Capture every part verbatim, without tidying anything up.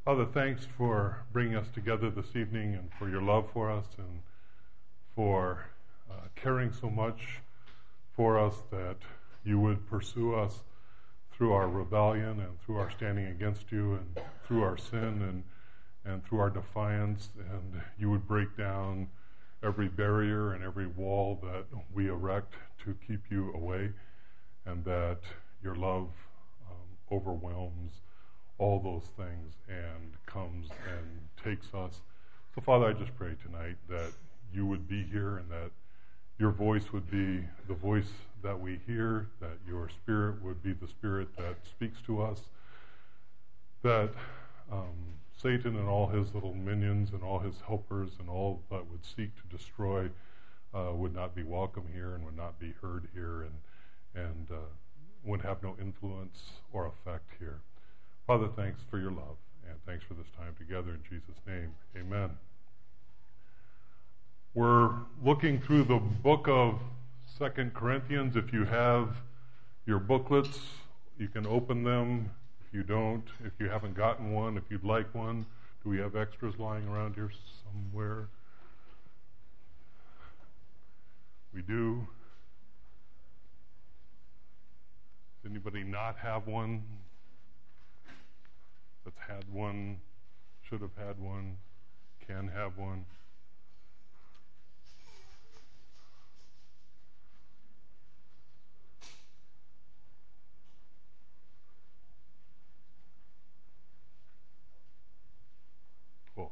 Father, thanks for bringing us together this evening and for your love for us and for uh, caring so much for us that you would pursue us through our rebellion and through our standing against you and through our sin and, and through our defiance, and you would break down every barrier and every wall that we erect to keep you away, and that your love um, overwhelms all those things and comes and takes us. So, Father, I just pray tonight that you would be here and that your voice would be the voice that we hear, that your Spirit would be the Spirit that speaks to us, that um, Satan and all his little minions and all his helpers and all that would seek to destroy uh, would not be welcome here and would not be heard here and, and uh, would have no influence or effect here. Father, thanks for your love, and thanks for this time together. In Jesus' name, amen. We're looking through the book of Second Corinthians. If you have your booklets, you can open them. If you don't, if you haven't gotten one, if you'd like one, do we have extras lying around here somewhere? We do. Does anybody not have one? That's had one, should have had one, can have one. Cool.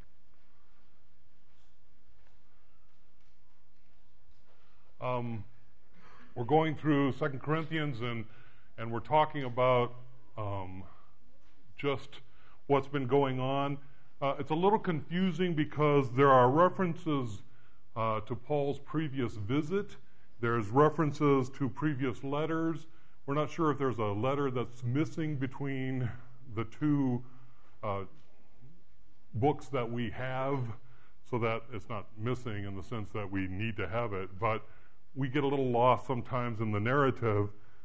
Um, we're going through Second Corinthians and and we're talking about um, just what's been going on. Uh, it's a little confusing because there are references uh, to Paul's previous visit. There's references to previous letters. We're not sure if there's a letter that's missing between the two uh, books that we have, so that it's not missing in the sense that we need to have it, but we get a little lost sometimes in the narrative.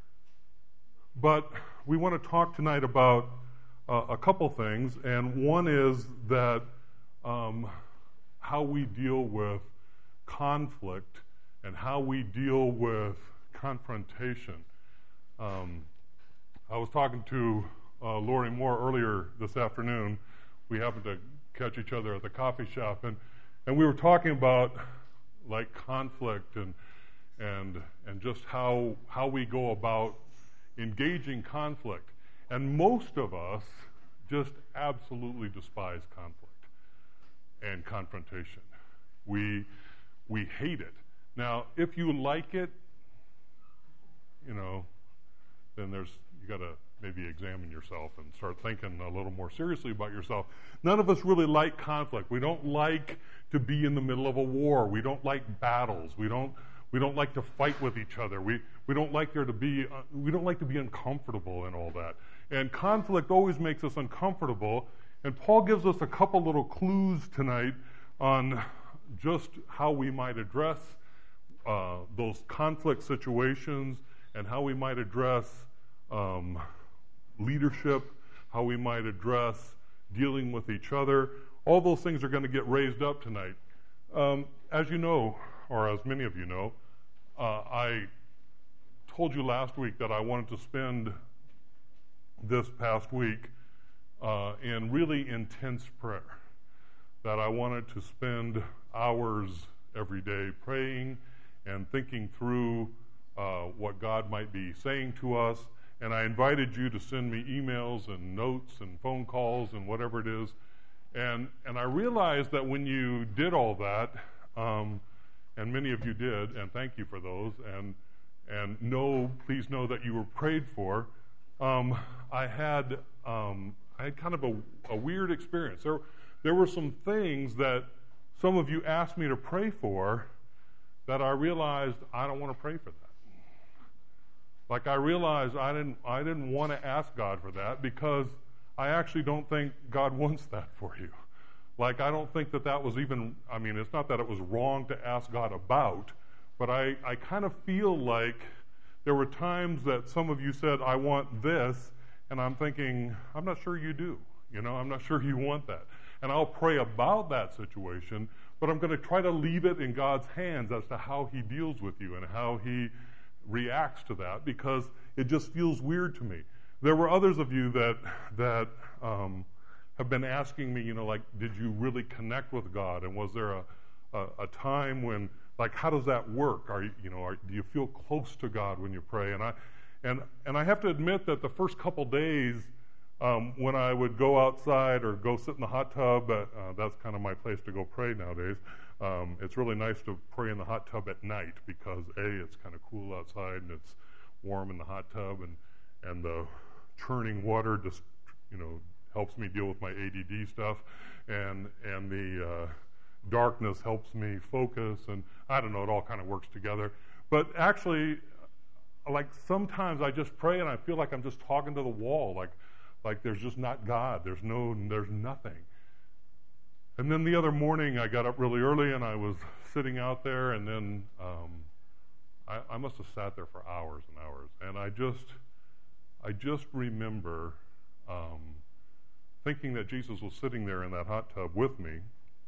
But we want to talk tonight about Uh, a couple things, and one is that um, how we deal with conflict and how we deal with confrontation. Um, I was talking to uh, Lori Moore earlier this afternoon. We happened to catch each other at the coffee shop, and, and we were talking about like conflict and and and just how how we go about engaging conflict. And most of us just absolutely despise conflict and confrontation. We we hate it. Now, if you like it, you know, then there's you got to maybe examine yourself and start thinking a little more seriously about yourself. None of us really like conflict. We don't like to be in the middle of a war. We don't like battles. We don't we don't like to fight with each other. We we don't like there to be uh, we don't like to be uncomfortable and all that. And conflict always makes us uncomfortable. And Paul gives us a couple little clues tonight on just how we might address uh, those conflict situations and how we might address um, leadership, how we might address dealing with each other. All those things are going to get raised up tonight. Um, as you know, or as many of you know, uh, I told you last week that I wanted to spend this past week uh, in really intense prayer, that I wanted to spend hours every day praying and thinking through uh, what God might be saying to us. And I invited you to send me emails and notes and phone calls and whatever it is. And and I realized that when you did all that, um, and many of you did, and thank you for those, and and know, please know that you were prayed for. Um, I had um, I had kind of a, a weird experience. There there were some things that some of you asked me to pray for that I realized I don't want to pray for that. Like I realized I didn't I didn't want to ask God for that because I actually don't think God wants that for you. Like I don't think that that was even, I mean, it's not that it was wrong to ask God about, but I, I kind of feel like there were times that some of you said, I want this, and I'm thinking, I'm not sure you do. You know, I'm not sure you want that. And I'll pray about that situation, but I'm going to try to leave it in God's hands as to how he deals with you and how he reacts to that, because it just feels weird to me. There were others of you that that um, have been asking me, you know, like, did you really connect with God? And was there a, a, a time when, like, how does that work? Are you, you know, are, do you feel close to God when you pray? And I, and and I have to admit that the first couple days, um, when I would go outside or go sit in the hot tub, uh, uh, that's kind of my place to go pray nowadays. Um, it's really nice to pray in the hot tub at night because A, it's kind of cool outside and it's warm in the hot tub, and and the churning water just, you know, helps me deal with my A D D stuff, and and the uh, darkness helps me focus, and I don't know, it all kind of works together. But actually, like, sometimes I just pray and I feel like I'm just talking to the wall, like like there's just not God, there's no, there's nothing. And then the other morning I got up really early and I was sitting out there, and then um, I, I must have sat there for hours and hours, and I just I just remember um, thinking that Jesus was sitting there in that hot tub with me,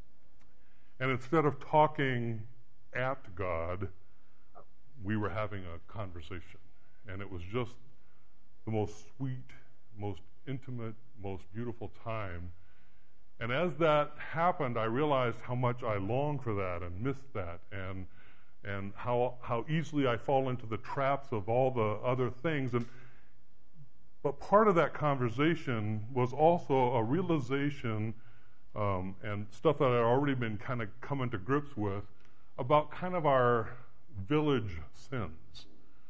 and instead of talking at God, we were having a conversation, and it was just the most sweet, most intimate, most beautiful time. And as that happened, I realized how much I longed for that and missed that, and and how how easily I fall into the traps of all the other things. And but part of that conversation was also a realization um, and stuff that I'd already been kind of coming to grips with about kind of our village sins.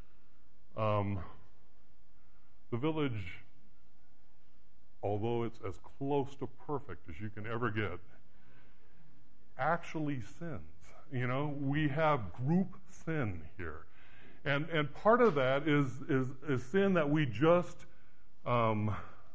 Um, the village, although it's as close to perfect as you can ever get, actually sins. You know, we have group sin here. And and part of that is is, is sin that we just, um,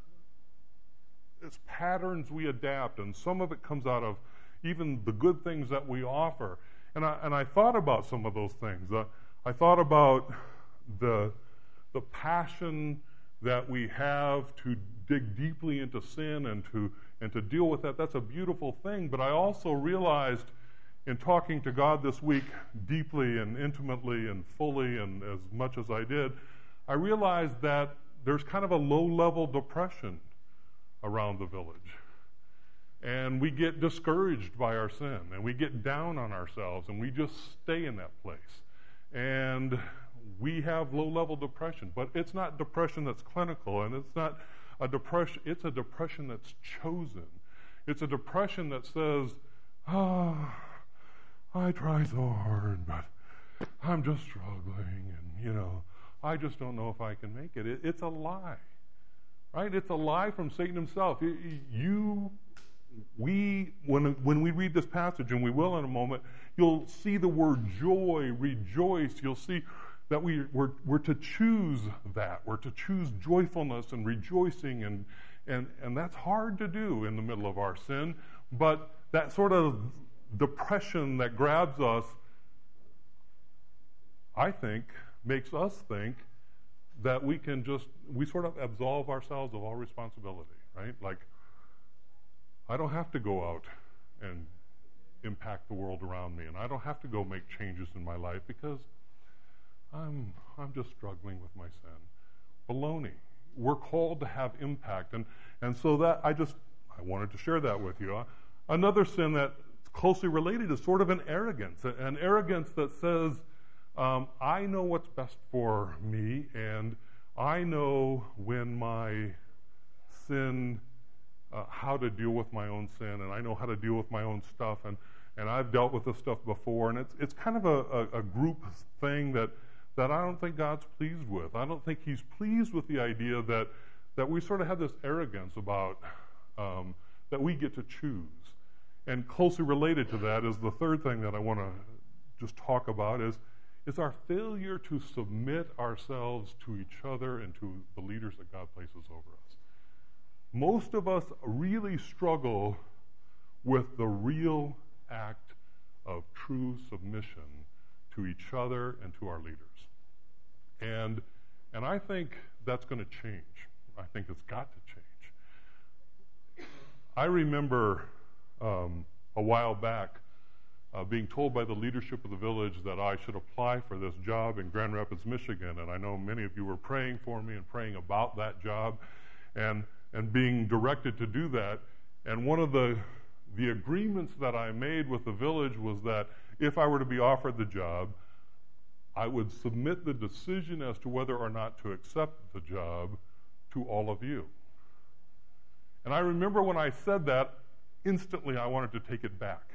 it's patterns we adapt, and some of it comes out of even the good things that we offer. And I and I thought about some of those things. Uh, I thought about the the passion that we have to dig deeply into sin and to and to deal with that. That's a beautiful thing. But I also realized in talking to God this week deeply and intimately and fully and as much as I did, I realized that there's kind of a low-level depression around the village. And we get discouraged by our sin, and we get down on ourselves, and we just stay in that place. And we have low-level depression, but it's not depression that's clinical, and it's not a depression, it's a depression that's chosen. It's a depression that says, oh, I try so hard, but I'm just struggling, and, you know, I just don't know if I can make it. it it's a lie, right? It's a lie from Satan himself. You, we, when, when we read this passage, and we will in a moment, you'll see the word joy, rejoice. You'll see that we, we're, we're to choose that. We're to choose joyfulness and rejoicing, and, and, and that's hard to do in the middle of our sin. But that sort of depression that grabs us, I think, makes us think that we can just, we sort of absolve ourselves of all responsibility, right? Like, I don't have to go out and impact the world around me, and I don't have to go make changes in my life because I'm I'm just struggling with my sin. Baloney. We're called to have impact, and and so that I just I wanted to share that with you. Uh, another sin that's closely related is sort of an arrogance, an arrogance that says, um, I know what's best for me, and I know when my sin, uh, how to deal with my own sin, and I know how to deal with my own stuff, and and I've dealt with this stuff before, and it's it's kind of a, a, a group thing that. that I don't think God's pleased with. I don't think he's pleased with the idea that that we sort of have this arrogance about um, that we get to choose. And closely related to that is the third thing that I want to just talk about is, is our failure to submit ourselves to each other and to the leaders that God places over us. Most of us really struggle with the real act of true submission to each other and to our leaders. And and I think that's going to change. I think it's got to change. I remember um, a while back uh, being told by the leadership of the village that I should apply for this job in Grand Rapids, Michigan, and I know many of you were praying for me and praying about that job, and and being directed to do that. And one of the the agreements that I made with the village was that if I were to be offered the job, I would submit the decision as to whether or not to accept the job to all of you. And I remember when I said that, instantly I wanted to take it back.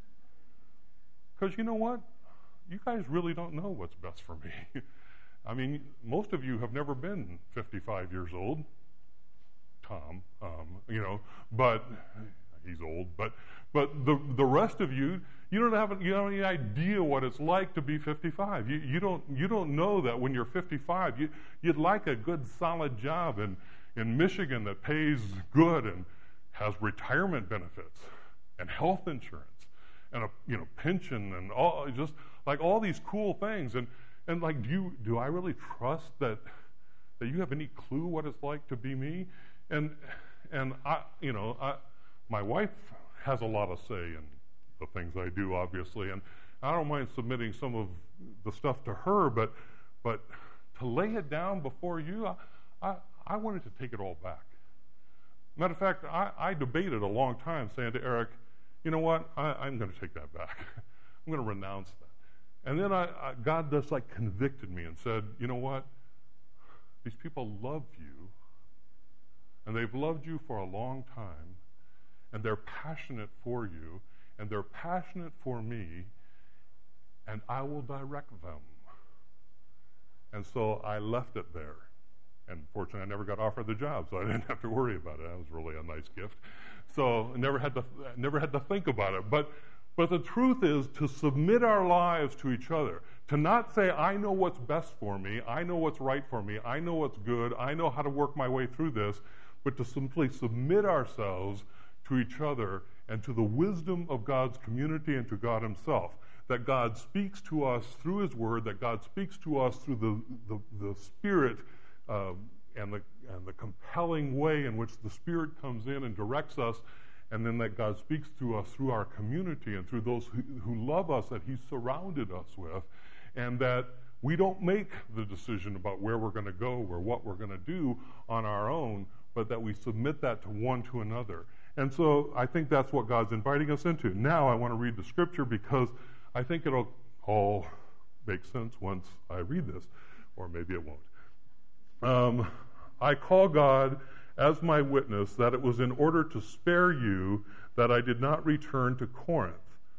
Because you know what? You guys really don't know what's best for me. I mean, most of you have never been fifty-five years old. Tom, um, you know, but he's old. But but the the rest of you, you don't have you don't have any idea what it's like to be fifty-five. You you don't you don't know that when you're fifty-five, you you'd like a good solid job in in Michigan that pays good and has retirement benefits and health insurance and a you know pension and all, just like all these cool things. And and like, do you do I really trust that that you have any clue what it's like to be me? And and I you know I my wife has a lot of say in the things I do, obviously, and I don't mind submitting some of the stuff to her, but but to lay it down before you, I I, I wanted to take it all back. Matter of fact, I, I debated a long time, saying to Eric, you know what, I, I'm going to take that back. I'm going to renounce that. And then I, I, God just like convicted me and said, you know what, these people love you, and they've loved you for a long time, and they're passionate for you, and they're passionate for me, and I will direct them. And so I left it there. And fortunately, I never got offered the job, so I didn't have to worry about it. That was really a nice gift. So I never had to never had to think about it. But but the truth is to submit our lives to each other, to not say, I know what's best for me, I know what's right for me, I know what's good, I know how to work my way through this, but to simply submit ourselves to each other and to the wisdom of God's community and to God himself. That God speaks to us through his word, that God speaks to us through the, the, the Spirit uh, and, the, and the compelling way in which the Spirit comes in and directs us, and then that God speaks to us through our community and through those who, who love us that he's surrounded us with, and that we don't make the decision about where we're going to go or what we're going to do on our own, but that we submit that to one to another. And so I think that's what God's inviting us into. Now I want to read the scripture because I think it'll all make sense once I read this, or maybe it won't. Um, I call God as my witness that it was in order to spare you that I did not return to Corinth.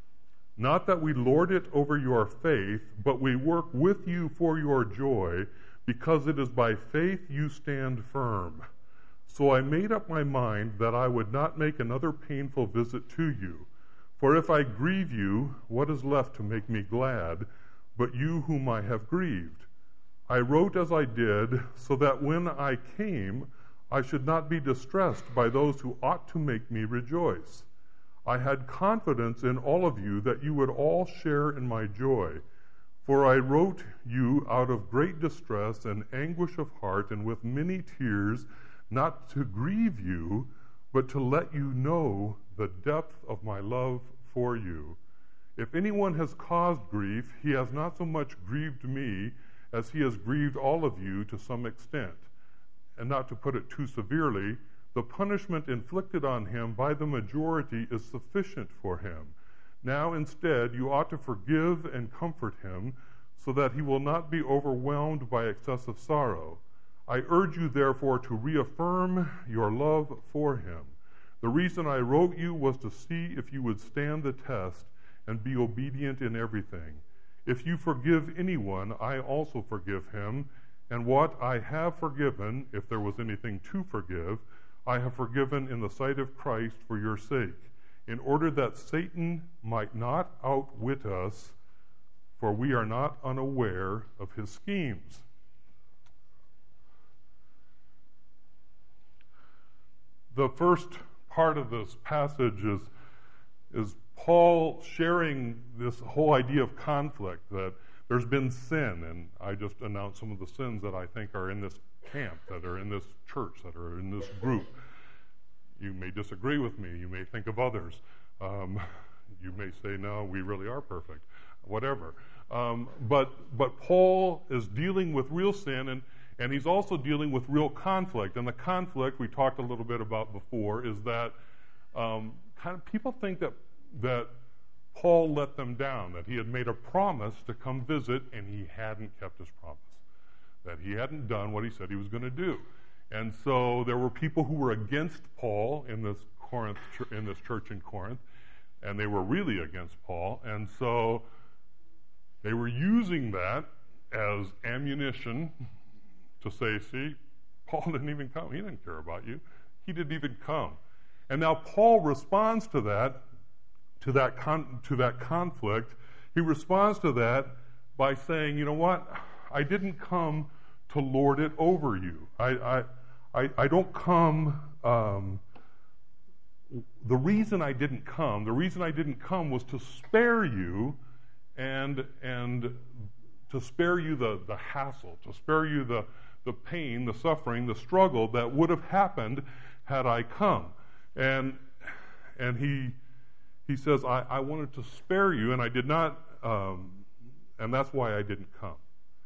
Not that we lord it over your faith, but we work with you for your joy, because it is by faith you stand firm. So I made up my mind that I would not make another painful visit to you. For if I grieve you, what is left to make me glad, but you whom I have grieved? I wrote as I did, so that when I came, I should not be distressed by those who ought to make me rejoice. I had confidence in all of you that you would all share in my joy. For I wrote you out of great distress and anguish of heart and with many tears, not to grieve you, but to let you know the depth of my love for you. If anyone has caused grief, he has not so much grieved me as he has grieved all of you to some extent. And not to put it too severely, the punishment inflicted on him by the majority is sufficient for him. Now instead, you ought to forgive and comfort him, so that he will not be overwhelmed by excessive sorrow. I urge you, therefore, to reaffirm your love for him. The reason I wrote you was to see if you would stand the test and be obedient in everything. If you forgive anyone, I also forgive him. And what I have forgiven, if there was anything to forgive, I have forgiven in the sight of Christ for your sake, in order that Satan might not outwit us, for we are not unaware of his schemes. The first part of this passage is, is Paul sharing this whole idea of conflict, that there's been sin, and I just announced some of the sins that I think are in this camp, that are in this church, that are in this group. You may disagree with me. You may think of others. Um, you may say, no, we really are perfect, whatever. Um, but but Paul is dealing with real sin, and, and he's also dealing with real conflict. And the conflict we talked a little bit about before is that um, kind of people think that that Paul let them down, that he had made a promise to come visit, and he hadn't kept his promise, that he hadn't done what he said he was going to do. And so there were people who were against Paul in this Corinth, in this church in Corinth, and they were really against Paul. And so they were using that as ammunition to say, see, Paul didn't even come. He didn't care about you. He didn't even come. And now Paul responds to that, to that con- to that conflict. He responds to that by saying, you know what? I didn't come to lord it over you. I I I, I don't come. Um, the reason I didn't come, the reason I didn't come was to spare you, and and to spare you the the hassle, to spare you the the pain, the suffering, the struggle that would have happened had I come. And and he he says, I, I wanted to spare you, and I did not, um, and that's why I didn't come.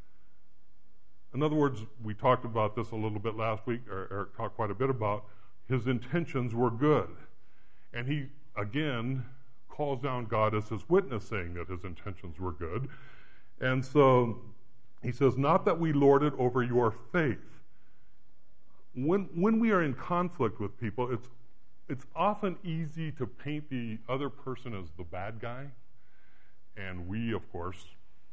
In other words, we talked about this a little bit last week, or Eric talked quite a bit about his intentions were good. And he, again, calls down God as his witness, saying that his intentions were good. And so he says, not that we lord it over your faith. When when we are in conflict with people, it's it's often easy to paint the other person as the bad guy. And we, of course,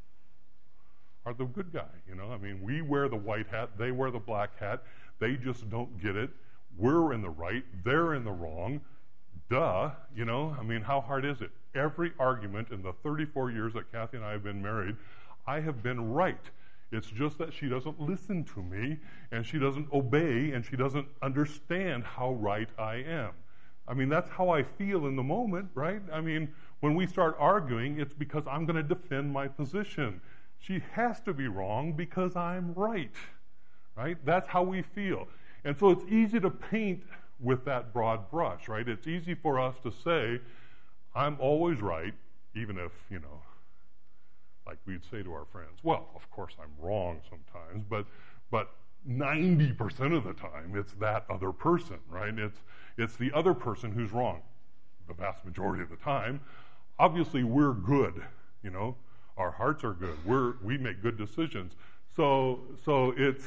are the good guy, you know? I mean, we wear the white hat, they wear the black hat, they just don't get it. We're in the right, they're in the wrong. Duh, you know? I mean, how hard is it? Every argument in the thirty-four years that Kathy and I have been married, I have been right. It's just that she doesn't listen to me, and she doesn't obey, and she doesn't understand how right I am. I mean, that's how I feel in the moment, right? I mean, when we start arguing, it's because I'm going to defend my position. She has to be wrong because I'm right, right? That's how we feel. And so it's easy to paint with that broad brush, right? It's easy for us to say, I'm always right, even if, you know, like we'd say to our friends, well, of course I'm wrong sometimes, but but ninety percent of the time it's that other person, right? It's it's the other person who's wrong the vast majority of the time. Obviously we're good, you know, our hearts are good. We're we make good decisions. So so it's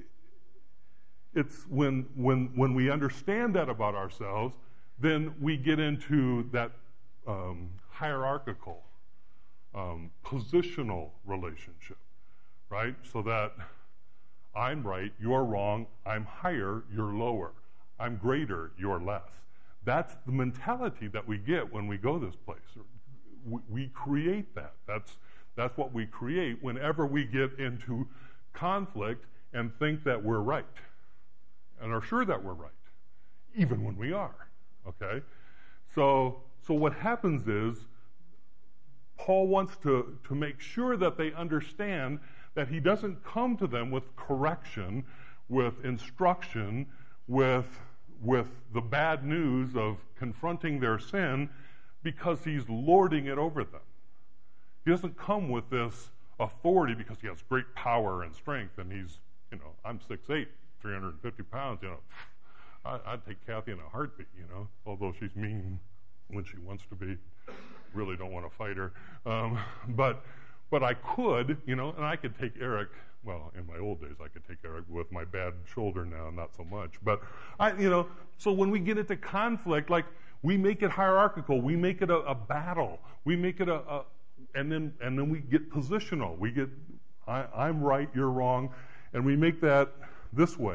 it's when when when we understand that about ourselves, then we get into that um, hierarchical, um, positional relationship, right? So that I'm right, you're wrong, I'm higher, you're lower, I'm greater, you're less. That's the mentality that we get when we go this place. We, we create that. That's that's what we create whenever we get into conflict and think that we're right and are sure that we're right, even when we are, okay? So so what happens is Paul wants to, to make sure that they understand that he doesn't come to them with correction, with instruction, with, with the bad news of confronting their sin because he's lording it over them. He doesn't come with this authority because he has great power and strength, and he's, you know, I'm six eight, three hundred fifty pounds, you know. I, I'd take Kathy in a heartbeat, you know, although she's mean when she wants to be. Really don't want to fight her. Um, but but I could, you know, and I could take Eric, well, in my old days I could take Eric with my bad shoulder now, not so much. But, I, you know, so when we get into conflict, like, we make it hierarchical. We make it a, a battle. We make it a, a and then and then we get positional. We get, I, I'm right, you're wrong, and we make that this way.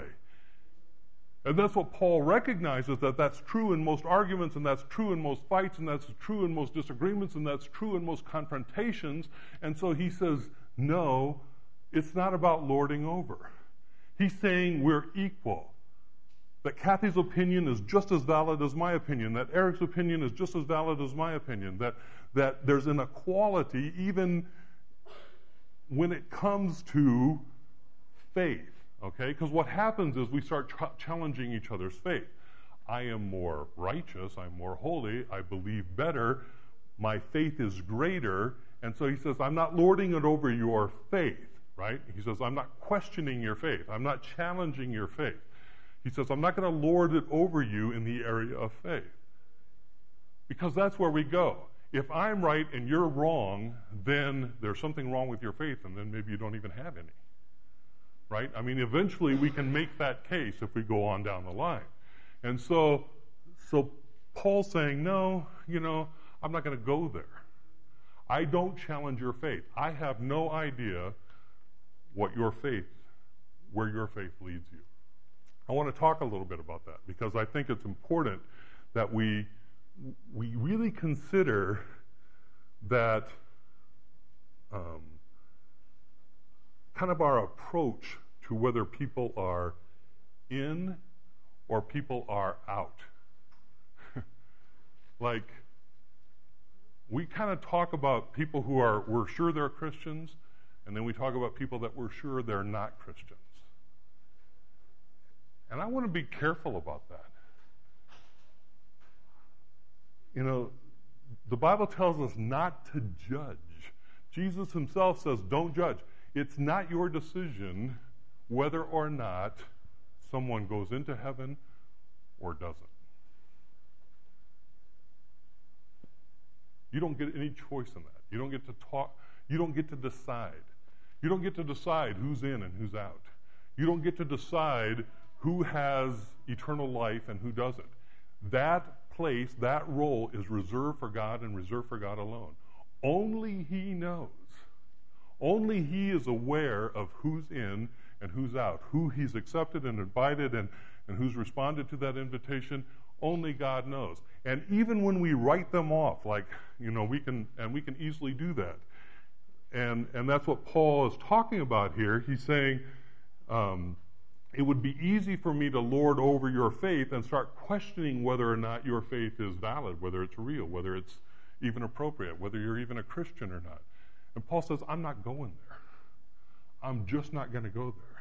And that's what Paul recognizes, that that's true in most arguments, and that's true in most fights, and that's true in most disagreements, and that's true in most confrontations. And so he says, no, it's not about lording over. He's saying we're equal. That Kathy's opinion is just as valid as my opinion, that Eric's opinion is just as valid as my opinion, that, that there's an equality even when it comes to faith. Okay, because what happens is we start ch- challenging each other's faith. I am more righteous, I'm more holy, I believe better, my faith is greater, and so he says, I'm not lording it over your faith, right? He says, I'm not questioning your faith, I'm not challenging your faith. He says, I'm not going to lord it over you in the area of faith. Because that's where we go. If I'm right and you're wrong, then there's something wrong with your faith, and then maybe you don't even have any. Right? I mean, eventually we can make that case if we go on down the line. And so, so Paul's saying, no, you know, I'm not going to go there. I don't challenge your faith. I have no idea what your faith, where your faith leads you. I want to talk a little bit about that because I think it's important that we we really consider that um, kind of our approach to whether people are in or people are out. Like, we kind of talk about people who are, we're sure they're Christians, and then we talk about people that we're sure they're not Christians. And I want to be careful about that. You know, the Bible tells us not to judge. Jesus himself says, don't judge. It's not your decision whether or not someone goes into heaven or doesn't. You don't get any choice in that. You don't get to talk. You don't get to decide. You don't get to decide who's in and who's out. You don't get to decide who has eternal life and who doesn't. That place, that role is reserved for God and reserved for God alone. Only he knows. Only he is aware of who's in and who's out, who he's accepted and invited and, and who's responded to that invitation. Only God knows. And even when we write them off, like, you know, we can, and we can easily do that. And, and that's what Paul is talking about here. He's saying, um, it would be easy for me to lord over your faith and start questioning whether or not your faith is valid, whether it's real, whether it's even appropriate, whether you're even a Christian or not. And Paul says, I'm not going there. I'm just not going to go there.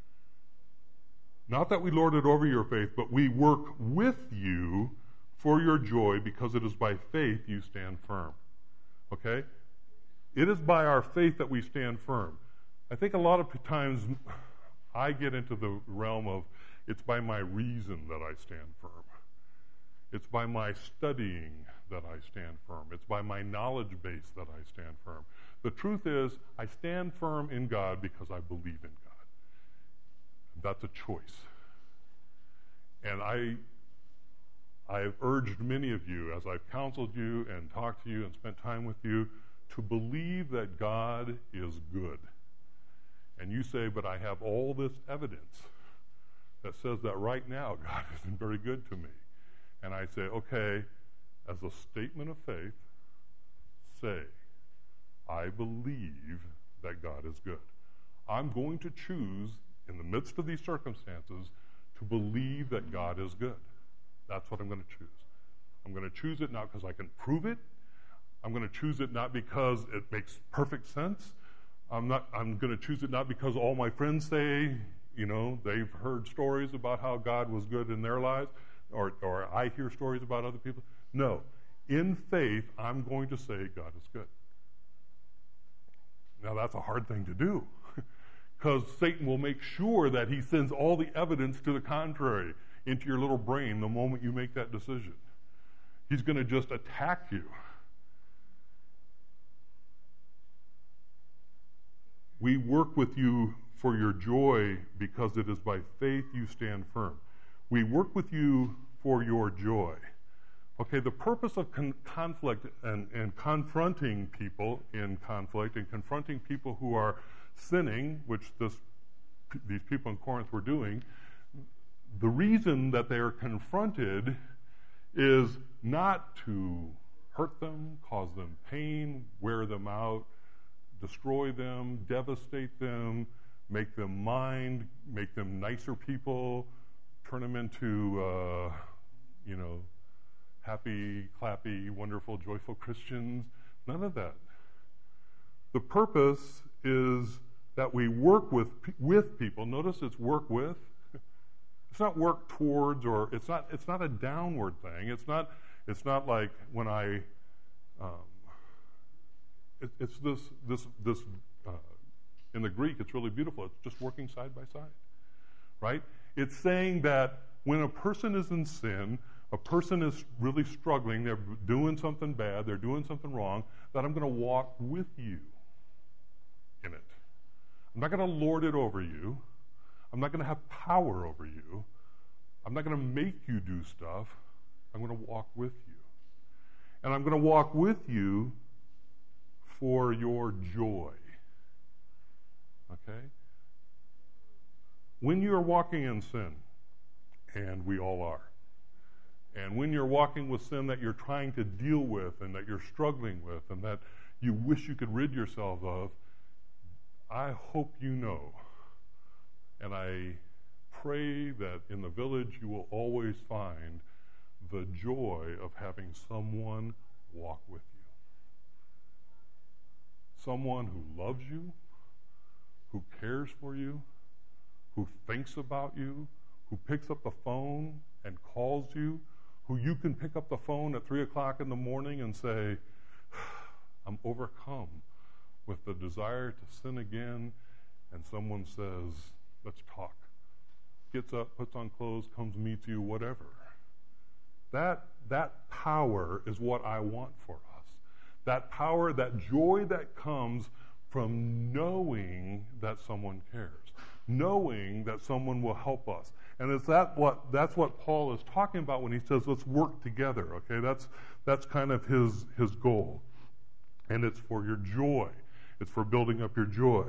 Not that we lord it over your faith, but we work with you for your joy because it is by faith you stand firm. Okay? It is by our faith that we stand firm. I think a lot of times I get into the realm of it's by my reason that I stand firm. It's by my studying that I stand firm. It's by my knowledge base that I stand firm. The truth is, I stand firm in God because I believe in God. That's a choice. And I, I have urged many of you, as I've counseled you and talked to you and spent time with you, to believe that God is good. And you say, but I have all this evidence that says that right now God isn't very good to me. And I say, okay, as a statement of faith, say, I believe that God is good. I'm going to choose, in the midst of these circumstances, to believe that God is good. That's what I'm going to choose. I'm going to choose it not because I can prove it. I'm going to choose it not because it makes perfect sense. I'm not. I'm going to choose it not because all my friends say, you know, they've heard stories about how God was good in their lives, or, or I hear stories about other people. No. In faith, I'm going to say God is good. Now, that's a hard thing to do because Satan will make sure that he sends all the evidence to the contrary into your little brain the moment you make that decision. He's going to just attack you. We work with you for your joy because it is by faith you stand firm. We work with you for your joy. Okay, the purpose of con- conflict and, and confronting people in conflict and confronting people who are sinning, which this, these people in Corinth were doing, the reason that they are confronted is not to hurt them, cause them pain, wear them out, destroy them, devastate them, make them mind, make them nicer people, turn them into, uh, you know, happy, clappy, wonderful, joyful Christians. None of that. The purpose is that we work with with people. Notice it's work with. it's not work towards, or it's not it's not a downward thing. It's not it's not like when I um, it, it's this this this uh, in the Greek, it's really beautiful. It's just working side by side, right? It's saying that when a person is in sin, a person is really struggling, they're doing something bad, they're doing something wrong, that I'm going to walk with you in it. I'm not going to lord it over you. I'm not going to have power over you. I'm not going to make you do stuff. I'm going to walk with you. And I'm going to walk with you for your joy. Okay? When you're walking in sin, and we all are, and when you're walking with sin that you're trying to deal with and that you're struggling with and that you wish you could rid yourself of, I hope you know, and I pray that in the village you will always find the joy of having someone walk with you. Someone who loves you, who cares for you, who thinks about you, who picks up the phone and calls you, who you can pick up the phone at three o'clock in the morning and say, I'm overcome with the desire to sin again, and someone says, let's talk. Gets up, puts on clothes, comes, meets you, whatever. That, that power is what I want for us. That power, that joy that comes from knowing that someone cares, knowing that someone will help us. And is that what that's what Paul is talking about when he says let's work together, okay? That's that's kind of his his goal. And it's for your joy. It's for building up your joy.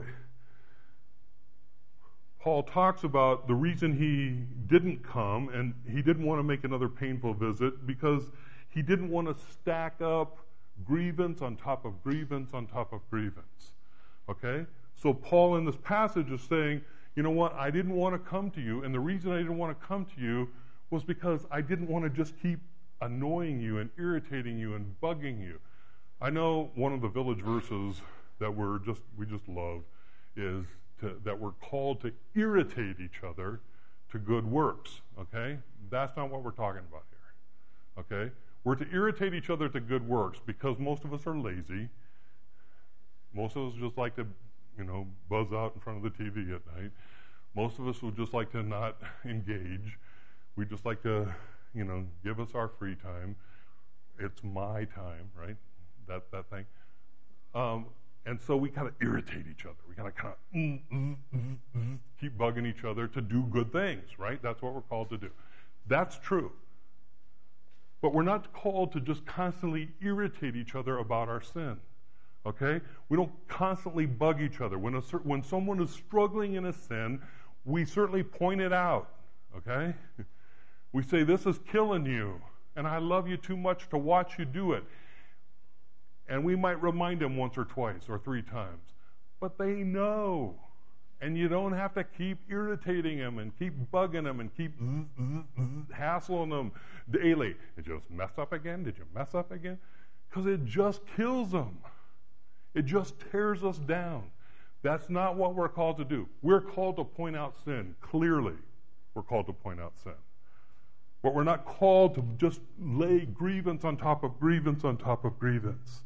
Paul talks about the reason he didn't come, and he didn't want to make another painful visit because he didn't want to stack up grievance on top of grievance on top of grievance. Okay? So Paul in this passage is saying, you know what, I didn't want to come to you, and the reason I didn't want to come to you was because I didn't want to just keep annoying you and irritating you and bugging you. I know one of the village verses that we're just we just love is to, that we're called to irritate each other to good works, okay? That's not what we're talking about here, okay? We're to irritate each other to good works because most of us are lazy. Most of us just like to, you know, buzz out in front of the T V at night. Most of us would just like to not engage. We just like to, you know, give us our free time. It's my time, right? That that thing. Um, and so we kind of irritate each other. We kind of kind of mm, mm, mm, mm, keep bugging each other to do good things, right? That's what we're called to do. That's true. But we're not called to just constantly irritate each other about our sin. Okay? We don't constantly bug each other. When a, when someone is struggling in a sin, we certainly point it out. Okay? We say, this is killing you, and I love you too much to watch you do it. And we might remind them once or twice or three times. But they know. And you don't have to keep irritating them and keep bugging them and keep zzz, zzz, zzz, hassling them daily. Did you just mess up again? Did you mess up again? Because it just kills them. It just tears us down. That's not what we're called to do. We're called to point out sin. Clearly, we're called to point out sin. But we're not called to just lay grievance on top of grievance on top of grievance.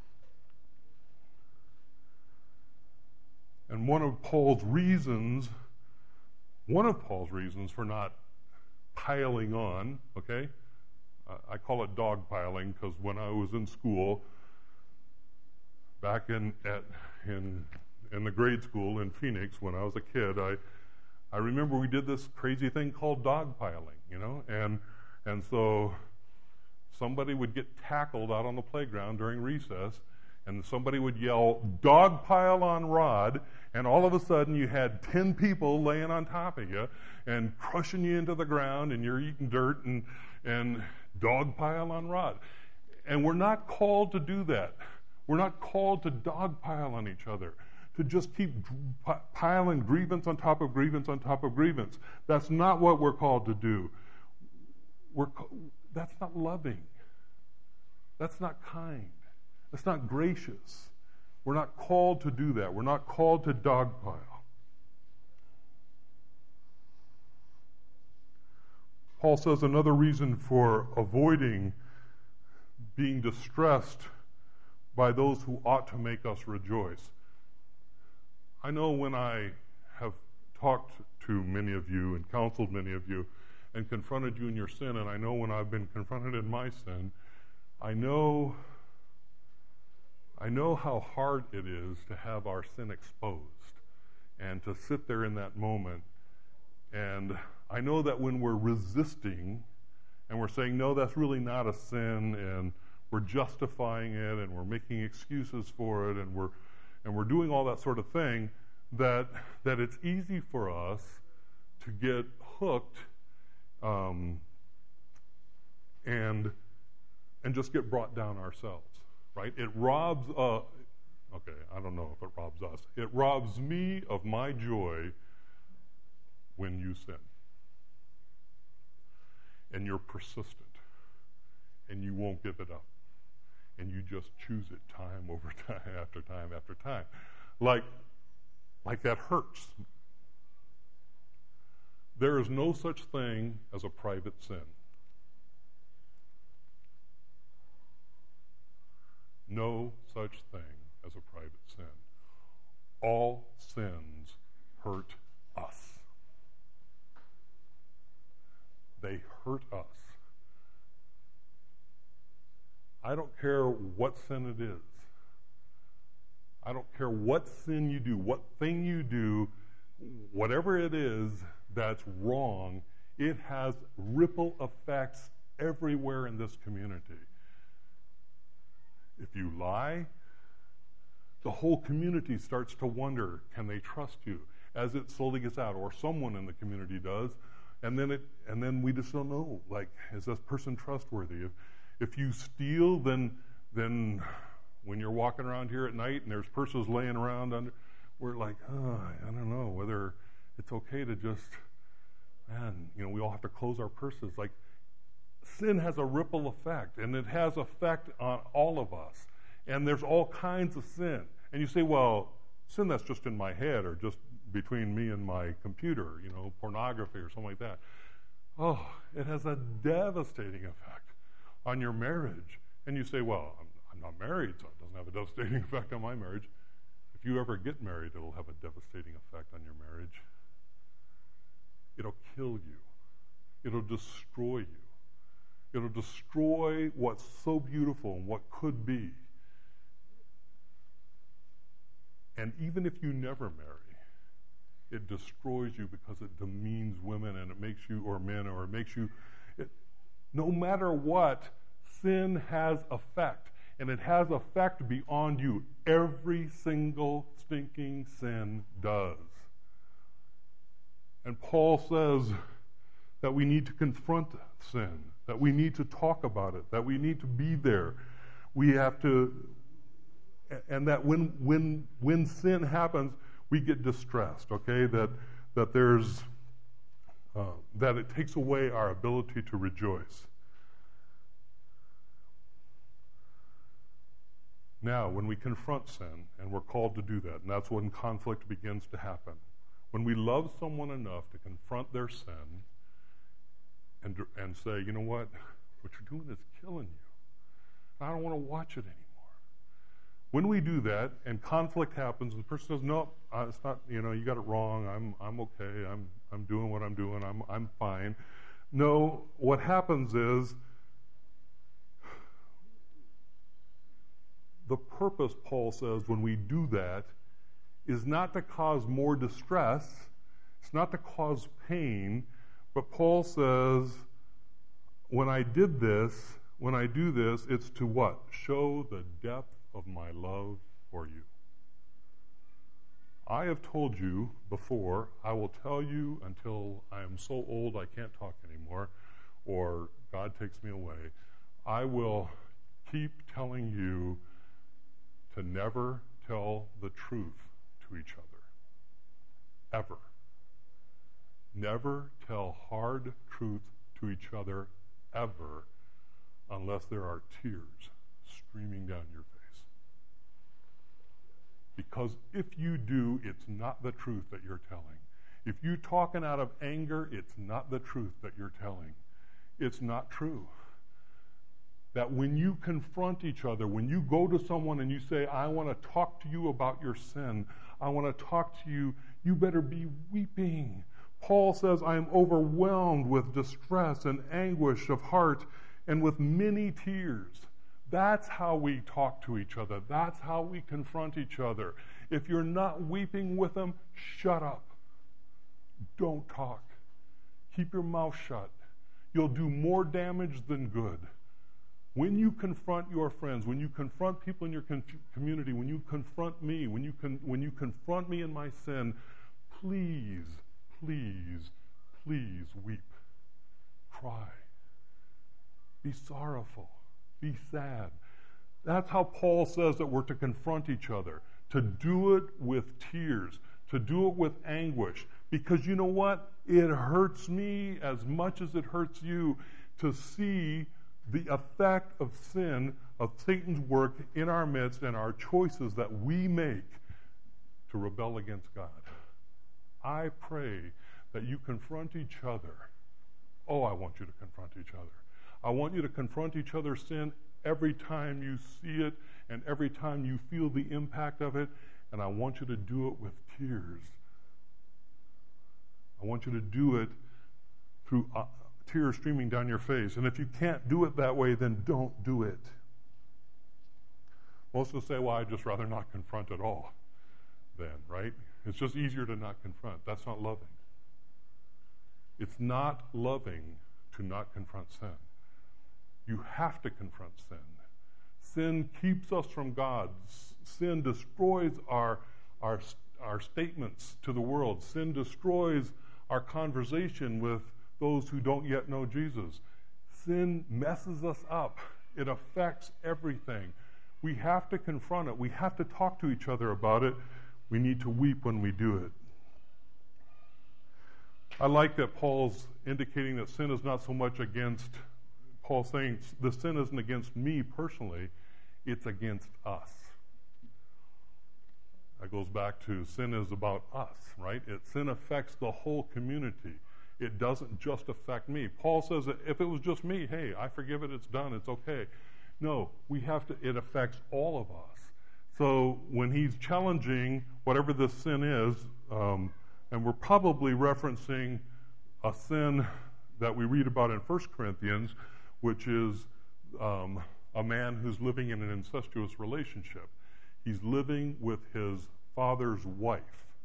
And one of Paul's reasons, one of Paul's reasons for not piling on, okay? Uh, I call it dog piling because when I was in school, back in at in in the grade school in Phoenix when I was a kid, I I remember we did this crazy thing called dog piling, you know, and and so somebody would get tackled out on the playground during recess, and somebody would yell, "Dog pile on Rod," and all of a sudden you had ten people laying on top of you and crushing you into the ground, and you're eating dirt and and dog pile on Rod. And we're not called to do that. We're not called to dogpile on each other, to just keep piling grievance on top of grievance on top of grievance. That's not what we're called to do. We're, that's not loving. That's not kind. That's not gracious. We're not called to do that. We're not called to dogpile. Paul says another reason for avoiding being distressed by those who ought to make us rejoice. I know when I have talked to many of you and counseled many of you and confronted you in your sin, and I know when I've been confronted in my sin, I know I know how hard it is to have our sin exposed and to sit there in that moment. And I know that when we're resisting and we're saying, no, that's really not a sin, and we're justifying it and we're making excuses for it, and we're and we're doing all that sort of thing, that that it's easy for us to get hooked um, and and just get brought down ourselves. Right? It robs, uh, okay, I don't know if it robs us. It robs me of my joy when you sin. And you're persistent. And you won't give it up. And you just choose it time over time after time after time. Like, like that hurts. There is no such thing as a private sin. No such thing as a private sin. All sins hurt us. They hurt us. I don't care what sin it is. I don't care what sin you do, what thing you do, whatever it is that's wrong, it has ripple effects everywhere in this community. If you lie, the whole community starts to wonder, can they trust you? As it slowly gets out, or someone in the community does, and then it, and then we just don't know. Like, is this person trustworthy? If, if you steal, then then when you're walking around here at night and there's purses laying around under, we're like, oh, I don't know whether it's okay to just, man, you know, we all have to close our purses. Like, sin has a ripple effect, and it has effect on all of us. And there's all kinds of sin. And you say, well, sin that's just in my head or just between me and my computer, you know, pornography or something like that. Oh, it has a devastating effect on your marriage. And you say, well, I'm, I'm not married, so it doesn't have a devastating effect on my marriage. If you ever get married, it'll have a devastating effect on your marriage. It'll kill you. It'll destroy you. It'll destroy what's so beautiful and what could be. And even if you never marry, it destroys you because it demeans women and it makes you, or men, or it makes you, it, no matter what, sin has effect. And it has effect beyond you. Every single stinking sin does. And Paul says that we need to confront sin, that we need to talk about it, that we need to be there. We have to, and that when when when sin happens, we get distressed, okay? That that there's, uh, that it takes away our ability to rejoice. Now, when we confront sin, and we're called to do that, and that's when conflict begins to happen, when we love someone enough to confront their sin and and say, you know what, what you're doing is killing you. I don't want to watch it anymore. When we do that, and conflict happens, and the person says, no, uh, it's not, you know, you got it wrong, I'm I'm okay, I'm I'm doing what I'm doing, I'm I'm fine. No, what happens is, the purpose, Paul says, when we do that, is not to cause more distress, it's not to cause pain, but Paul says, when I did this, when I do this, it's to what? Show the depth of my love for you. I have told you before, I will tell you until I am so old I can't talk anymore, or God takes me away. I will keep telling you to never tell the truth to each other. Ever. Never tell hard truth to each other, ever, unless there are tears streaming down your face. Because if you do, it's not the truth that you're telling. If you're talking out of anger, it's not the truth that you're telling. it's not true. That when you confront each other, when you go to someone and you say, I want to talk to you about your sin, I want to talk to you, you better be weeping. Paul says, I am overwhelmed with distress and anguish of heart and with many tears. That's how we talk to each other. That's how we confront each other. If you're not weeping with them, shut up. Don't talk. Keep your mouth shut. You'll do more damage than good. When you confront your friends, when you confront people in your con- community, when you confront me, when you con- when you confront me in my sin, please, please, please weep. Cry. Be sorrowful. Be sad. That's how Paul says that we're to confront each other, to do it with tears, to do it with anguish. Because you know what? It hurts me as much as it hurts you to see the effect of sin, of Satan's work in our midst and our choices that we make to rebel against God. I pray that you confront each other. Oh, I want you to confront each other. I want you to confront each other's sin every time you see it and every time you feel the impact of it, and I want you to do it with tears. I want you to do it through uh, tears streaming down your face. And if you can't do it that way, then don't do it. Most will say, well, I'd just rather not confront at all then, right? It's just easier to not confront. That's not loving. It's not loving to not confront sin. You have to confront sin. Sin keeps us from God. Sin destroys our, our, our statements to the world. Sin destroys our conversation with those who don't yet know Jesus. Sin messes us up. It affects everything. We have to confront it. We have to talk to each other about it. We need to weep when we do it. I like that Paul's indicating that sin is not so much against, Paul's saying the sin isn't against me personally, it's against us. That goes back to sin is about us, right? It, sin affects the whole community. It doesn't just affect me. Paul says that if it was just me, hey, I forgive it, it's done, it's okay. No, we have to, it affects all of us. So when he's challenging whatever this sin is, um, and we're probably referencing a sin that we read about in First Corinthians, which is um, a man who's living in an incestuous relationship. He's living with his father's wife.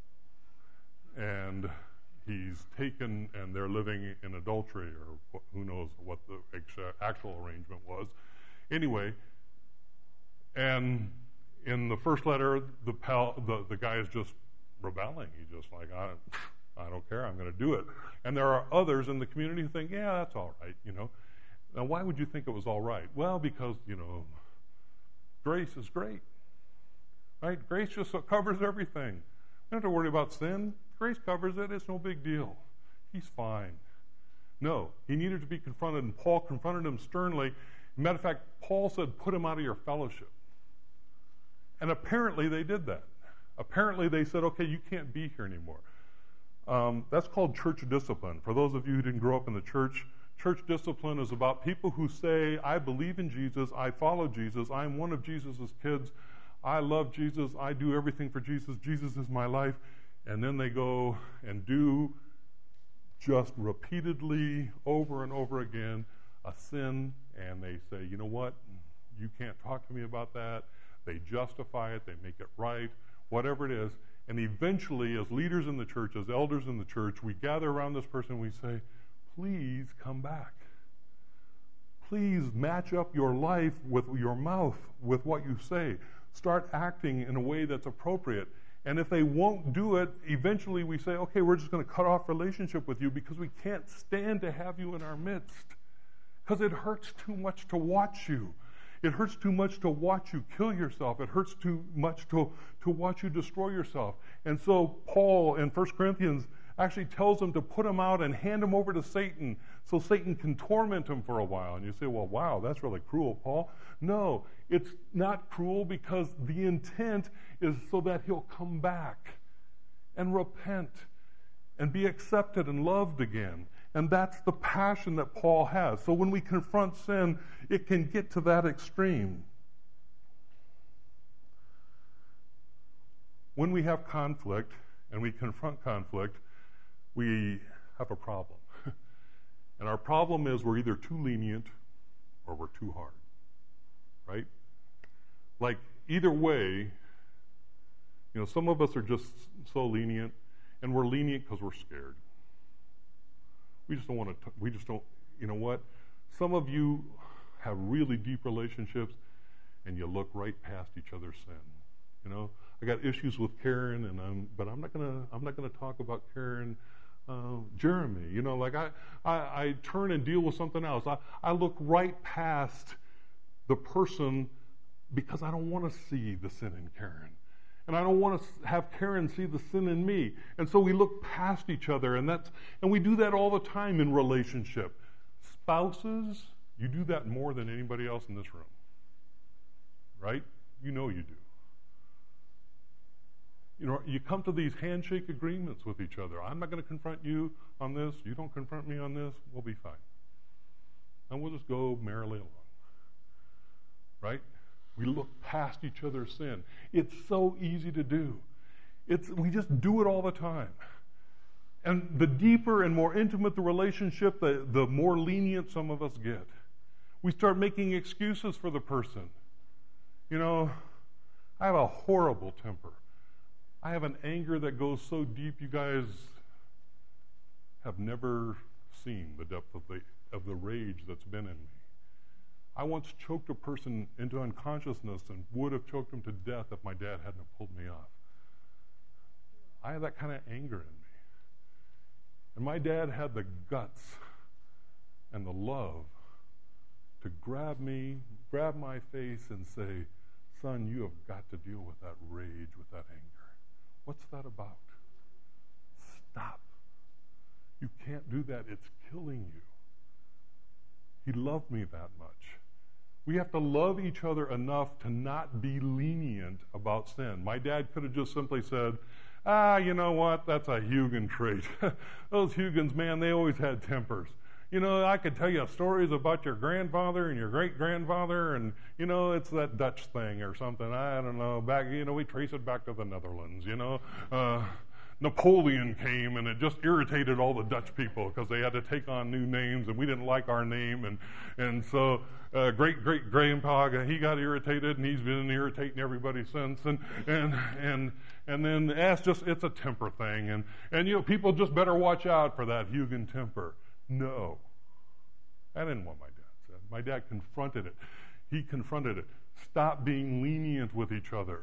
And he's taken, and they're living in adultery, or who knows what the actual arrangement was. Anyway, and in the first letter, the pal, the, the guy is just rebelling. He's just like, I, I don't care, I'm going to do it. And there are others in the community who think, yeah, that's all right, you know. Now, why would you think it was all right? Well, because, you know, grace is great, right? Grace just covers everything. You don't have to worry about sin. Grace covers it. It's no big deal. He's fine. No, he needed to be confronted, and Paul confronted him sternly. Matter of fact, Paul said, put him out of your fellowship. And apparently they did that. Apparently they said, okay, you can't be here anymore. Um, that's called church discipline. For those of you who didn't grow up in the church, church discipline is about people who say, I believe in Jesus, I follow Jesus, I'm one of Jesus' kids, I love Jesus, I do everything for Jesus, Jesus is my life. And then they go and do just repeatedly, over and over again, a sin, and they say, you know what, you can't talk to me about that. They justify it, they make it right, whatever it is. And eventually, as leaders in the church, as elders in the church, we gather around this person and we say, please come back. Please match up your life with your mouth, with what you say. Start acting in a way that's appropriate. And if they won't do it, eventually we say, okay, we're just going to cut off relationship with you because we can't stand to have you in our midst. Because it hurts too much to watch you. It hurts too much to watch you kill yourself. It hurts too much to, to watch you destroy yourself. And so Paul in First Corinthians actually tells them to put him out and hand him over to Satan so Satan can torment him for a while. And you say, well, wow, that's really cruel, Paul. No, it's not cruel because the intent is so that he'll come back and repent and be accepted and loved again. And that's the passion that Paul has. So when we confront sin, it can get to that extreme. When we have conflict and we confront conflict, we have a problem. And our problem is we're either too lenient or we're too hard. Right? Like, either way, you know, some of us are just so lenient, and we're lenient because we're scared. We just don't want to, we just don't, you know what? Some of you have really deep relationships, and you look right past each other's sin. You know, I got issues with Karen, and I'm, but I'm not gonna, I'm not gonna talk about Karen. Uh, Jeremy, you know, like I, I, I turn and deal with something else. I, I look right past the person because I don't want to see the sin in Karen. And I don't want to have Karen see the sin in me. And so we look past each other, and that's and we do that all the time in relationship. Spouses, you do that more than anybody else in this room. Right? You know you do. You know, you come to these handshake agreements with each other. I'm not going to confront you on this. You don't confront me on this. We'll be fine. And we'll just go merrily along. Right? We look past each other's sin. It's so easy to do. It's we just do it all the time. And the deeper and more intimate the relationship, the, the more lenient some of us get. We start making excuses for the person. You know, I have a horrible temper. I have an anger that goes so deep, you guys have never seen the depth of the of the rage that's been in me. I once choked a person into unconsciousness and would have choked him to death if my dad hadn't have pulled me off. I have that kind of anger in me. And my dad had the guts and the love to grab me, grab my face and say, son, you have got to deal with that rage, with that anger. What's that about? Stop. You can't do that. It's killing you. He loved me that much. We have to love each other enough to not be lenient about sin. My dad could have just simply said, ah, you know what, that's a Hugon trait. Those Hugons, man, they always had tempers. You know, I could tell you stories about your grandfather and your great-grandfather, and, you know, it's that Dutch thing or something. I don't know. Back, you know, we trace it back to the Netherlands, you know. Uh, Napoleon came, and it just irritated all the Dutch people because they had to take on new names, and we didn't like our name. And, and so uh, great-great-grandpa, he got irritated, and he's been irritating everybody since. And and and and then that's just, it's a temper thing. And, and, you know, people just better watch out for that Hugon temper. No. That isn't what my dad said. My dad confronted it. He confronted it. Stop being lenient with each other.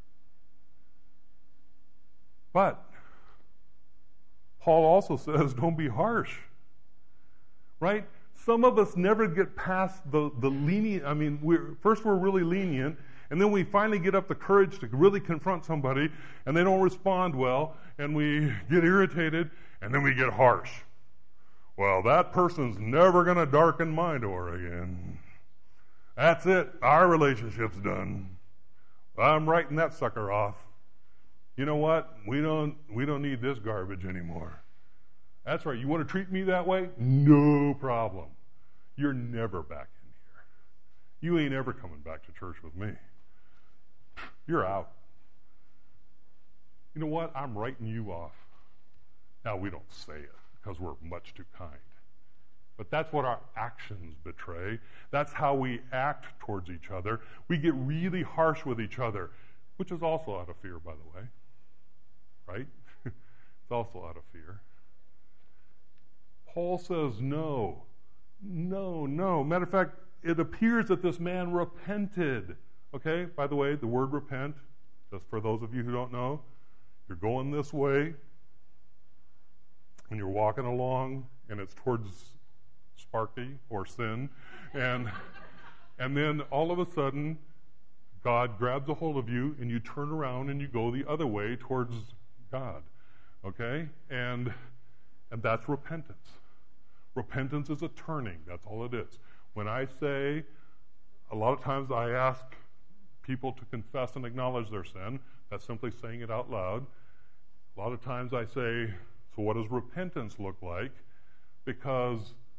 But Paul also says, don't be harsh. Right? Some of us never get past the, the lenient. I mean, we're, first we're really lenient, and then we finally get up the courage to really confront somebody, and they don't respond well, and we get irritated, and then we get harsh. Well, that person's never going to darken my door again. That's it. Our relationship's done. I'm writing that sucker off. You know what? We don't we don't need this garbage anymore. That's right. You want to treat me that way? No problem. You're never back in here. You ain't ever coming back to church with me. You're out. You know what? I'm writing you off. Now, we don't say it because we're much too kind. But that's what our actions betray. That's how we act towards each other. We get really harsh with each other, which is also out of fear, by the way. Right? It's also out of fear. Paul says no. No, no. Matter of fact, it appears that this man repented. Okay? By the way, the word repent, just for those of you who don't know, you're going this way, and you're walking along, and it's towards Sparky or sin, and and then all of a sudden, God grabs a hold of you, and you turn around and you go the other way towards God. Okay? And and that's repentance. Repentance is a turning. That's all it is. When I say, a lot of times I ask people to confess and acknowledge their sin. That's simply saying it out loud. A lot of times I say, so what does repentance look like? because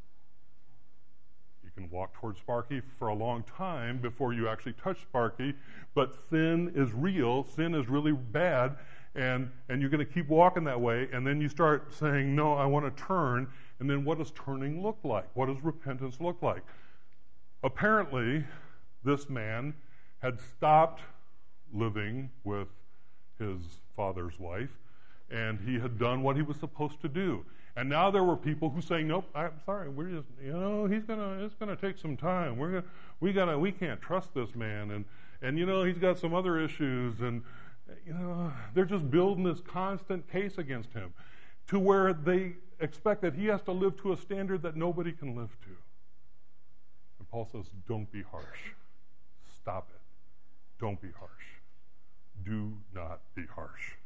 you can walk towards Sparky for a long time before you actually touch Sparky, but sin is real, sin is really bad, and, and you're going to keep walking that way, and then you start saying, no, I want to turn, and then what does turning look like? What does repentance look like? Apparently, this man had stopped living with his father's wife, and he had done what he was supposed to do. And now there were people who saying, "Nope, I'm sorry. We're just, you know, he's gonna. It's gonna take some time. We're gonna, we gotta, we can't trust this man, and and you know, he's got some other issues, and you know, they're just building this constant case against him, to where they expect that he has to live to a standard that nobody can live to." And Paul says, "Don't be harsh. Stop it. Don't be harsh. Do not be harsh."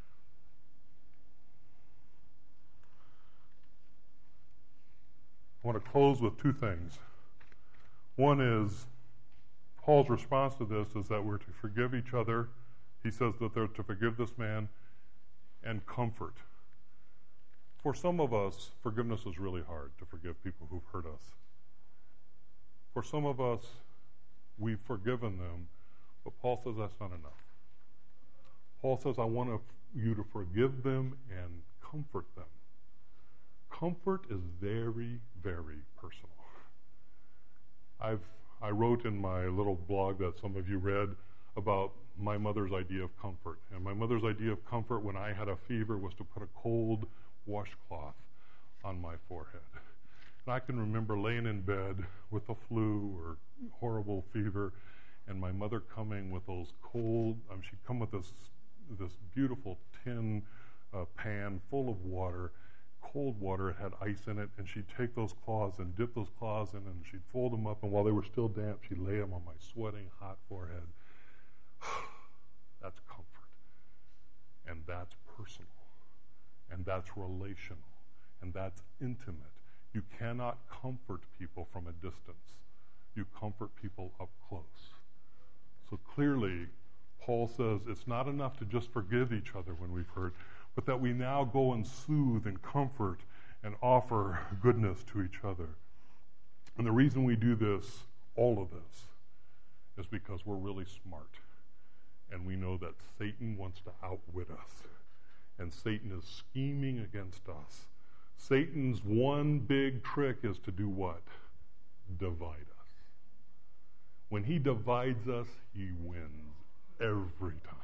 I want to close with two things. One is, Paul's response to this is that we're to forgive each other. He says that they're to forgive this man and comfort. For some of us, forgiveness is really hard, to forgive people who've hurt us. For some of us, we've forgiven them, but Paul says that's not enough. Paul says, I want you to forgive them and comfort them. Comfort is very, very personal. I've I wrote in my little blog that some of you read about my mother's idea of comfort. And my mother's idea of comfort when I had a fever was to put a cold washcloth on my forehead. And I can remember laying in bed with a flu or horrible fever, and my mother coming with those cold, um, she'd come with this, this beautiful tin uh, pan full of water, cold water. It had ice in it, and she'd take those cloths and dip those cloths in, and she'd fold them up, and while they were still damp, she'd lay them on my sweating, hot forehead. That's comfort. And that's personal. And that's relational. And that's intimate. You cannot comfort people from a distance. You comfort people up close. So clearly, Paul says it's not enough to just forgive each other when we've hurt, but that we now go and soothe and comfort and offer goodness to each other. And the reason we do this, all of this, is because we're really smart. And we know that Satan wants to outwit us. And Satan is scheming against us. Satan's one big trick is to do what? Divide us. When he divides us, he wins every time.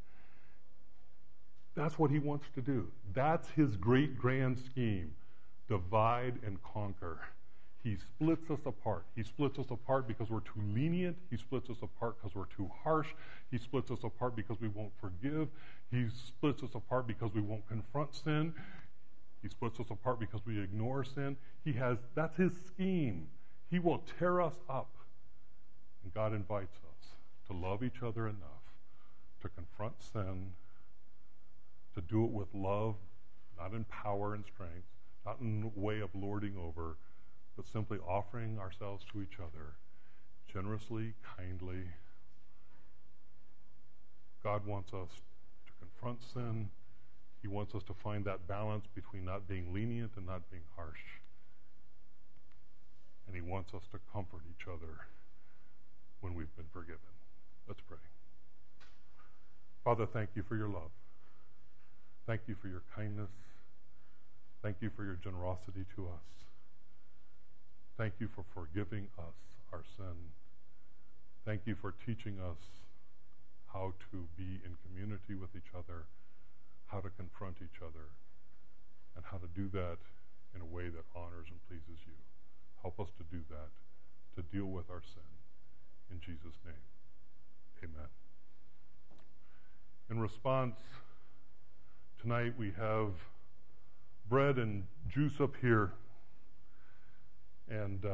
That's what he wants to do. That's his great grand scheme. Divide and conquer. He splits us apart. He splits us apart because we're too lenient. He splits us apart because we're too harsh. He splits us apart because we won't forgive. He splits us apart because we won't confront sin. He splits us apart because we ignore sin. He has, that's his scheme. He will tear us up. And God invites us to love each other enough to confront sin, to do it with love, not in power and strength, not in a way of lording over, but simply offering ourselves to each other generously, kindly. God wants us to confront sin. He wants us to find that balance between not being lenient and not being harsh. And he wants us to comfort each other when we've been forgiven. Let's pray. Father, thank you for your love. Thank you for your kindness. Thank you for your generosity to us. Thank you for forgiving us our sin. Thank you for teaching us how to be in community with each other, how to confront each other, and how to do that in a way that honors and pleases you. Help us to do that, to deal with our sin. In Jesus' name, amen. In response, tonight we have bread and juice up here, and uh,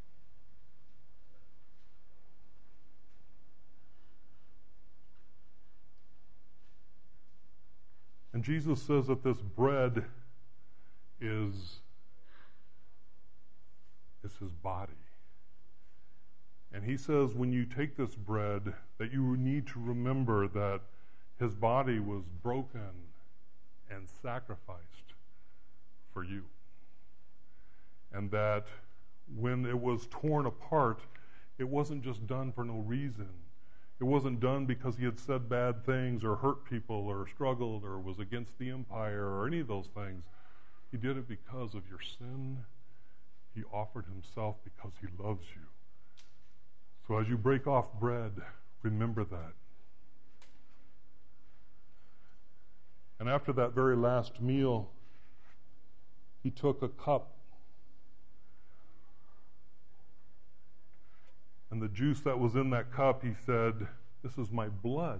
and Jesus says that this bread is is his body. And he says when you take this bread that you need to remember that his body was broken and sacrificed for you. and that when it was torn apart, it wasn't just done for no reason. It wasn't done because he had said bad things or hurt people or struggled or was against the empire or any of those things. He did it because of your sin. He offered himself because he loves you. So as you break off bread, remember that. And after that very last meal, he took a cup. And the juice that was in that cup, he said, "This is my blood."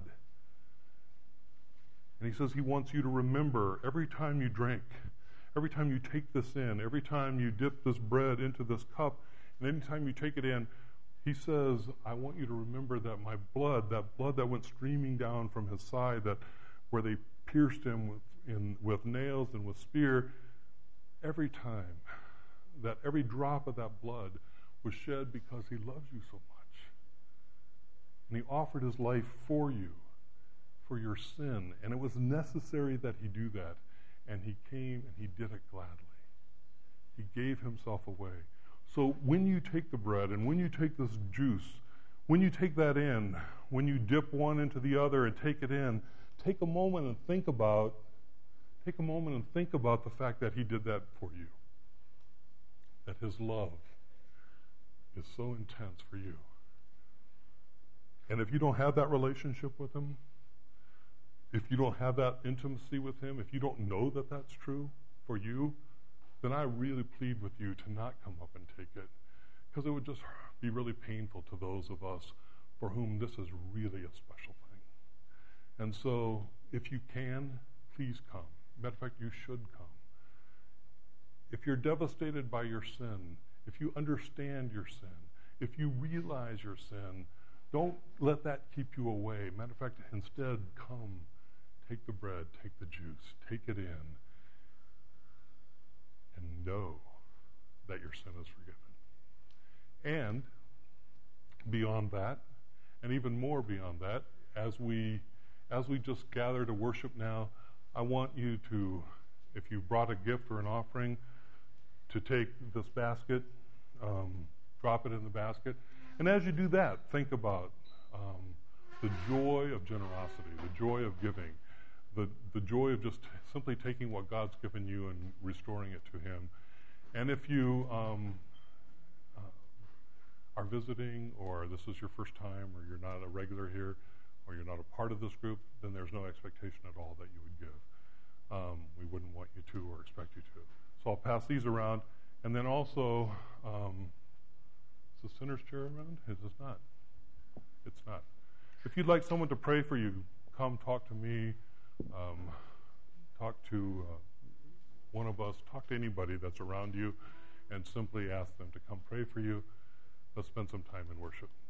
And he says he wants you to remember every time you drink, every time you take this in, every time you dip this bread into this cup, and any time you take it in, he says, I want you to remember that my blood, that blood that went streaming down from his side, that where they pierced him with, in, with nails and with spear, every time, that every drop of that blood was shed because he loves you so much. And he offered his life for you, for your sin. And it was necessary that he do that. And he came and he did it gladly. He gave himself away. So when you take the bread and when you take this juice, when you take that in, when you dip one into the other and take it in, take a moment and think about, take a moment and think about the fact that he did that for you. That his love is so intense for you. And if you don't have that relationship with him, if you don't have that intimacy with him, if you don't know that that's true for you, then I really plead with you to not come up and take it, because it would just be really painful to those of us for whom this is really a special thing. And so, if you can, please come. Matter of fact, you should come. If you're devastated by your sin, if you understand your sin, if you realize your sin, don't let that keep you away. Matter of fact, instead, come, take the bread, take the juice, take it in, and know that your sin is forgiven. And beyond that, and even more beyond that, as we as we just gather to worship now, I want you to, if you brought a gift or an offering, to take this basket, um, drop it in the basket. And as you do that, think about um, the joy of generosity, the joy of giving, the, the joy of just simply taking what God's given you and restoring it to him. And if you um, uh, are visiting, or this is your first time, or you're not a regular here, or you're not a part of this group, then there's no expectation at all that you would give. Um, we wouldn't want you to or expect you to. So I'll pass these around. And then also, um, is the sinner's chair around? Is it not? It's not. If you'd like someone to pray for you, come talk to me, um, talk to uh, one of us, talk to anybody that's around you, and simply ask them to come pray for you. Let's spend some time in worship.